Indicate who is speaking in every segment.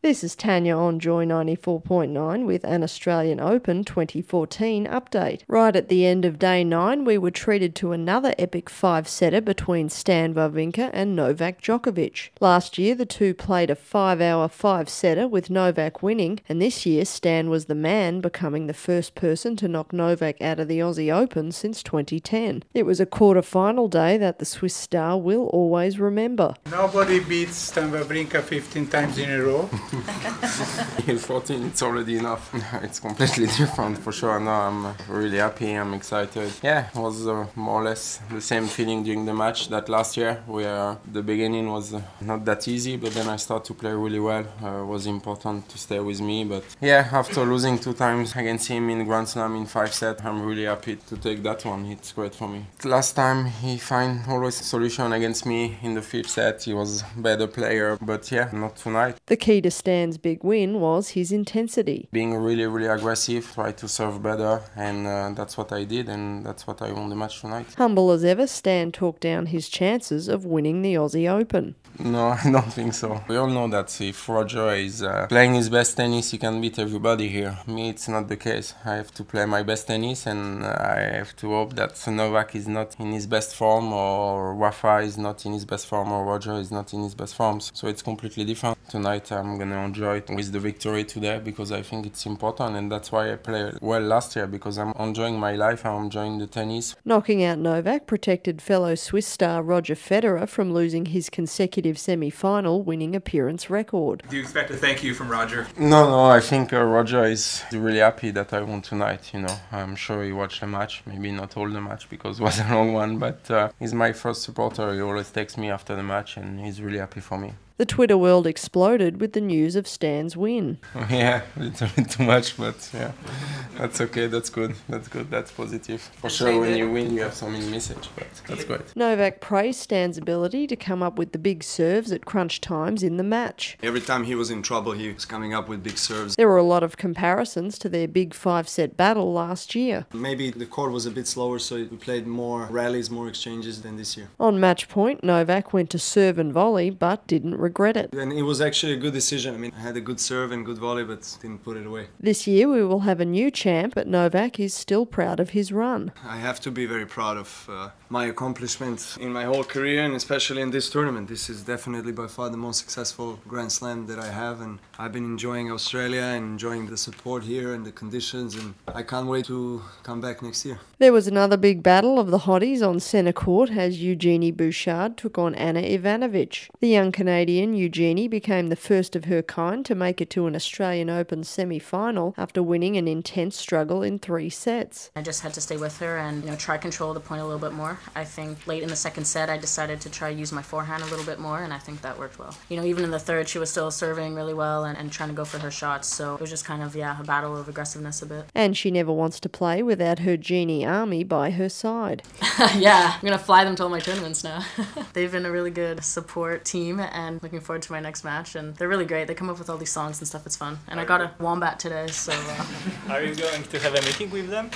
Speaker 1: This is Tanya on Joy 94.9 with an Australian Open 2014 update. Right at the end of day 9, we were treated to another epic five-setter between Stan Wawrinka and Novak Djokovic. Last year, the two played a 5-hour five-setter with Novak winning, and this year Stan was the man, becoming the first person to knock Novak out of the Aussie Open since 2010. It was a quarter-final day that the Swiss star will always remember.
Speaker 2: Nobody beats Stan Wawrinka 15 times in a row.
Speaker 3: In 14 it's already enough. It's completely different for sure. No, I'm really happy, I'm excited. Yeah, it was more or less the same feeling during the match that last year, where the beginning was not that easy, but then I started to play really well. It was important to stay with me, but yeah, after losing 2 times against him in Grand Slam in 5 sets, I'm really happy to take that one. It's great for me. Last time he found always a solution against me in the 5th set. He was a better player, but yeah, not tonight.
Speaker 1: The key to Stan's big win was his intensity.
Speaker 3: Being really aggressive, try to serve better, and that's what I did, and that's what I won the match tonight.
Speaker 1: Humble as ever, Stan talked down his chances of winning the Aussie Open.
Speaker 3: No, I don't think so. We all know that if Roger is playing his best tennis, he can beat everybody here. Me, it's not the case. I have to play my best tennis, and I have to hope that Novak is not in his best form, or Rafa is not in his best form, or Roger is not in his best form. So it's completely different. Tonight I'm going to enjoy it with the victory today, because I think it's important, and that's why I played well last year, because I'm enjoying my life, I'm enjoying the tennis.
Speaker 1: Knocking out Novak protected fellow Swiss star Roger Federer from losing his consecutive semi-final winning appearance record.
Speaker 4: Do you expect a thank you from Roger?
Speaker 3: No, I think Roger is really happy that I won tonight, I'm sure he watched the match, maybe not all the match because it was a long one, but he's my first supporter. He always texts me after the match, and he's really happy for me.
Speaker 1: The Twitter world exploded with the news of Stan's win.
Speaker 3: Yeah, a little bit too much, but yeah, that's okay, that's good, that's positive. For sure, when you win, you have so many messages, but that's great.
Speaker 1: Novak praised Stan's ability to come up with the big serves at crunch times in the match.
Speaker 5: Every time he was in trouble, he was coming up with big serves.
Speaker 1: There were a lot of comparisons to their big 5-set battle last year.
Speaker 5: Maybe the court was a bit slower, so we played more rallies, more exchanges than this year.
Speaker 1: On match point, Novak went to serve and volley, but didn't regret it.
Speaker 5: And it was actually a good decision. I had a good serve and good volley, but didn't put it away.
Speaker 1: This year we will have a new champ, but Novak is still proud of his run.
Speaker 5: I have to be very proud of my accomplishments in my whole career, and especially in this tournament. This is definitely by far the most successful Grand Slam that I have, and I've been enjoying Australia and enjoying the support here and the conditions, and I can't wait to come back next year.
Speaker 1: There was another big battle of the hotties on centre court as Eugenie Bouchard took on Ana Ivanovic. The young Canadian Eugenie became the first of her kind to make it to an Australian Open semi-final after winning an intense struggle in 3 sets.
Speaker 6: I just had to stay with her and try control the point a little bit more. I think late in the second set I decided to try use my forehand a little bit more, and I think that worked well. Even in the third she was still serving really well and trying to go for her shots, so it was just kind of a battle of aggressiveness a bit.
Speaker 1: And she never wants to play without her Genie army by her side.
Speaker 6: Yeah, I'm going to fly them to all my tournaments now. They've been a really good support team, and looking forward to my next match, and they're really great. They come up with all these songs and stuff. It's fun. And I got a wombat today, so...
Speaker 4: Are you going to have a meeting with them?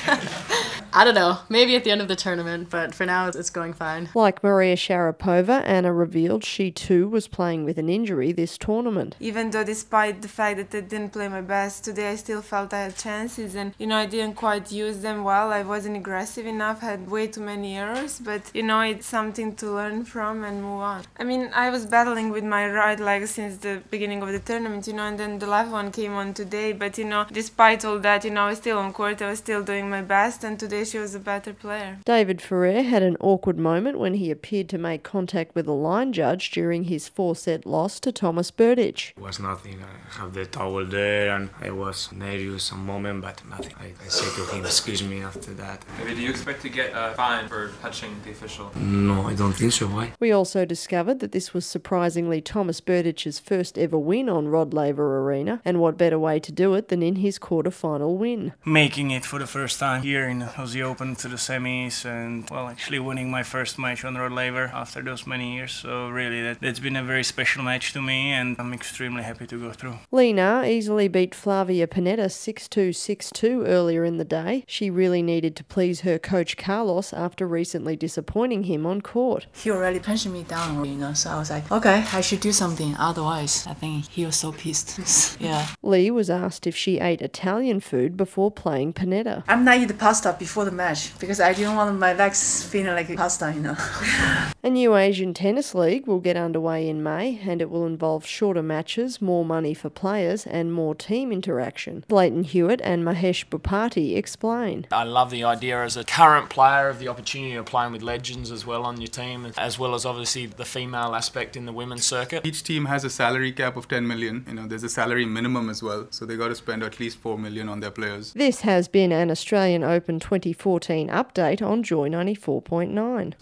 Speaker 6: I don't know. Maybe at the end of the tournament, but for now it's going fine.
Speaker 1: Like Maria Sharapova, Anna revealed she too was playing with an injury this tournament.
Speaker 7: Even though despite the fact that I didn't play my best today, I still felt I had chances, and I didn't quite use them well. I wasn't aggressive enough, had way too many errors, but it's something to learn from and move on. I was battling with my right leg since the beginning of the tournament, and then the left one came on today, but despite all that, I was still on court, I was still doing my best, and today she was a better player.
Speaker 1: David Ferrer had an awkward moment when he appeared to make contact with a line judge during his 4-set loss to Thomas Berdych.
Speaker 8: It was nothing. I have the towel there and I was nervous some moment, but nothing. I said to him, excuse me after that.
Speaker 4: Maybe do you expect to get a fine for touching the official?
Speaker 8: No, I don't think so. Why?
Speaker 1: We also discovered that this was surprisingly Thomas Berdych's first ever win on Rod Laver Arena, and what better way to do it than in his quarter-final win.
Speaker 9: Making it for the first time here in Aussie Open to the semis, and actually winning my first match on Rod Laver after those many years, so really that's been a very special match to me, and I'm extremely happy to go through.
Speaker 1: Li Na easily beat Flavia Pennetta 6-2, 6-2 earlier in the day. She really needed to please her coach Carlos after recently disappointing him on court.
Speaker 10: He already punched me down, so I was like, okay, I should do something, otherwise I think he was so pissed. Yeah.
Speaker 1: Lee was asked if she ate Italian food before playing Panetta.
Speaker 10: I'm not eating pasta before the match because I didn't want my legs feeling like pasta, you know.
Speaker 1: A new Asian Tennis League will get underway in May, and it will involve shorter matches, more money for players and more team interaction. Leighton Hewitt and Mahesh Bhupathi explain.
Speaker 11: I love the idea as a current player of the opportunity of playing with legends as well on your team, as well as obviously the female aspect in the women's circuit.
Speaker 2: Each team has a salary cap of 10 million. There's a salary minimum as well, so they got to spend at least 4 million on their players.
Speaker 1: This has been an Australian Open 2014 update on Joy 94.9.